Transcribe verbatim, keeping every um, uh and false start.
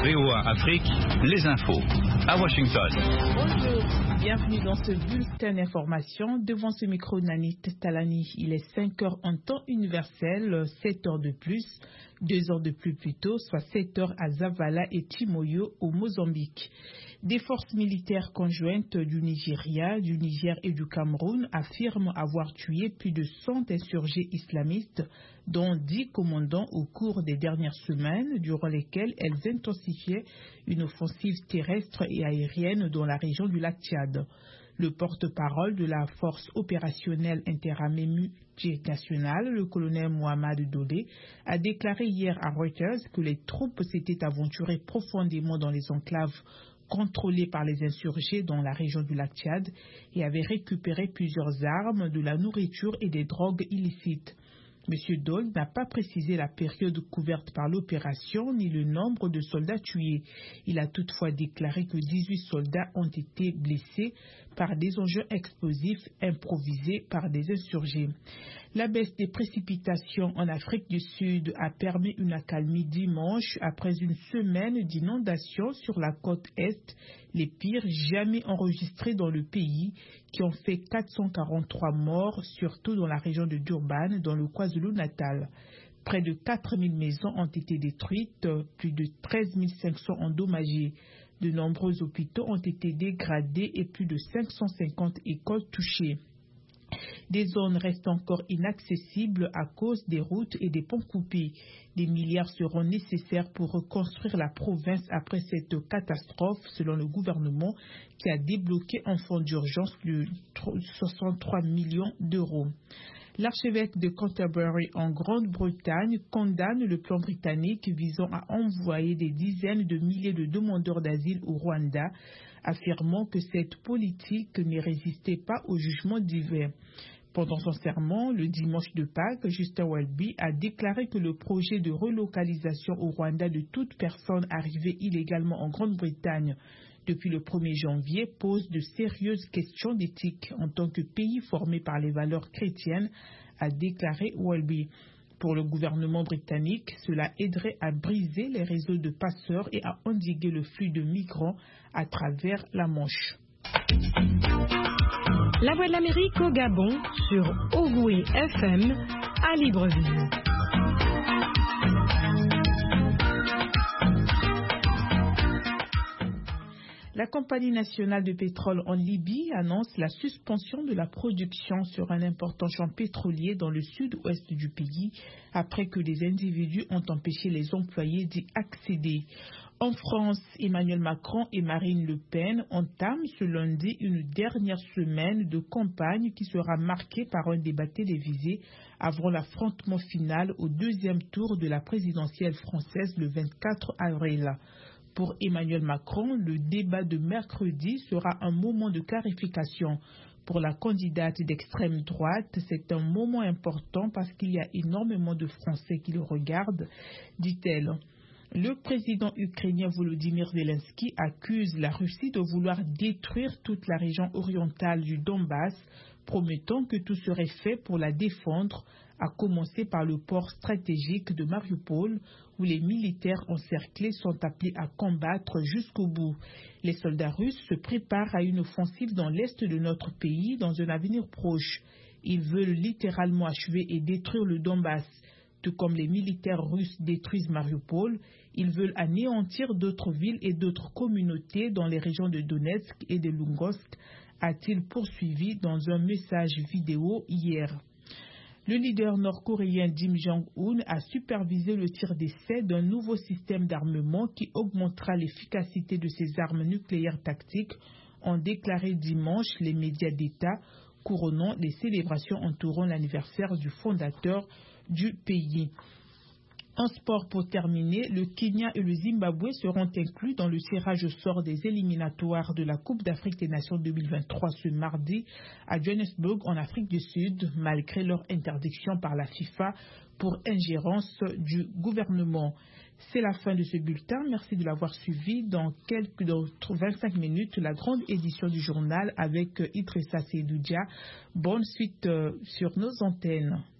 V O A Afrique, les infos à Washington. Bonjour, bienvenue dans ce bulletin d'information. Devant ce micro, Nanit Talani. Il est cinq heures en temps universel, sept heures de plus, deux heures de plus plus tôt, soit sept heures à Zavala et Timoyo au Mozambique. Des forces militaires conjointes du Nigeria, du Niger et du Cameroun affirment avoir tué plus de cent insurgés islamistes, dont dix commandants au cours des dernières semaines, durant lesquelles elles intensifiaient une offensive terrestre et aérienne dans la région du lac Tchad. Le porte-parole de la force opérationnelle interarmée multinationale, le colonel Mohamed Dodé, a déclaré hier à Reuters que les troupes s'étaient aventurées profondément dans les enclaves contrôlées par les insurgés dans la région du lac Tchad et avaient récupéré plusieurs armes, de la nourriture et des drogues illicites. M. Dole n'a pas précisé la période couverte par l'opération ni le nombre de soldats tués. Il a toutefois déclaré que dix-huit soldats ont été blessés par des engins explosifs improvisés par des insurgés. La baisse des précipitations en Afrique du Sud a permis une accalmie dimanche après une semaine d'inondations sur la côte Est, les pires jamais enregistrées dans le pays, qui ont fait quatre cent quarante-trois morts, surtout dans la région de Durban, dans le KwaZulu-Natal. Près de quatre mille maisons ont été détruites, plus de treize mille cinq cents endommagées. De nombreux hôpitaux ont été dégradés et plus de cinq cent cinquante écoles touchées. Des zones restent encore inaccessibles à cause des routes et des ponts coupés. Des milliards seront nécessaires pour reconstruire la province après cette catastrophe, selon le gouvernement, qui a débloqué un fonds d'urgence de soixante-trois millions d'euros. L'archevêque de Canterbury en Grande-Bretagne condamne le plan britannique visant à envoyer des dizaines de milliers de demandeurs d'asile au Rwanda, affirmant que cette politique ne résistait pas au jugement divin. Pendant son sermon, le dimanche de Pâques, Justin Welby a déclaré que le projet de relocalisation au Rwanda de toute personne arrivée illégalement en Grande-Bretagne depuis le premier janvier pose de sérieuses questions d'éthique en tant que pays formé par les valeurs chrétiennes, a déclaré Welby. Pour le gouvernement britannique, cela aiderait à briser les réseaux de passeurs et à endiguer le flux de migrants à travers la Manche. La Voix de l'Amérique au Gabon sur Ogoué F M à Libreville. La Compagnie nationale de pétrole en Libye annonce la suspension de la production sur un important champ pétrolier dans le sud-ouest du pays après que des individus ont empêché les employés d'y accéder. En France, Emmanuel Macron et Marine Le Pen entament ce lundi une dernière semaine de campagne qui sera marquée par un débat télévisé avant l'affrontement final au deuxième tour de la présidentielle française le vingt-quatre avril. Pour Emmanuel Macron, le débat de mercredi sera un moment de clarification. Pour la candidate d'extrême droite, c'est un moment important parce qu'il y a énormément de Français qui le regardent, dit-elle. Le président ukrainien Volodymyr Zelensky accuse la Russie de vouloir détruire toute la région orientale du Donbass, promettant que tout serait fait pour la défendre, à commencer par le port stratégique de Mariupol, où les militaires encerclés sont appelés à combattre jusqu'au bout. Les soldats russes se préparent à une offensive dans l'est de notre pays dans un avenir proche. Ils veulent littéralement achever et détruire le Donbass. Tout comme les militaires russes détruisent Mariupol, ils veulent anéantir d'autres villes et d'autres communautés dans les régions de Donetsk et de Lugansk, a-t-il poursuivi dans un message vidéo hier. Le leader nord-coréen Kim Jong-un a supervisé le tir d'essai d'un nouveau système d'armement qui augmentera l'efficacité de ses armes nucléaires tactiques, ont déclaré dimanche les médias d'État, couronnant les célébrations entourant l'anniversaire du fondateur du pays. En sport, pour terminer, le Kenya et le Zimbabwe seront inclus dans le tirage au sort des éliminatoires de la Coupe d'Afrique des Nations deux mille vingt-trois ce mardi à Johannesburg en Afrique du Sud, malgré leur interdiction par la FIFA pour ingérence du gouvernement. C'est la fin de ce bulletin. Merci de l'avoir suivi. Dans quelques d'autres vingt-cinq minutes, la grande édition du journal avec Idrissa Seydoudia. Bonne suite sur nos antennes.